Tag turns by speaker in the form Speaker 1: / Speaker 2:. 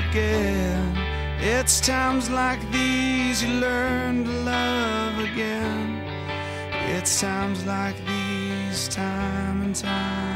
Speaker 1: again. It's times like these you learn to love again. It's times like these, time and time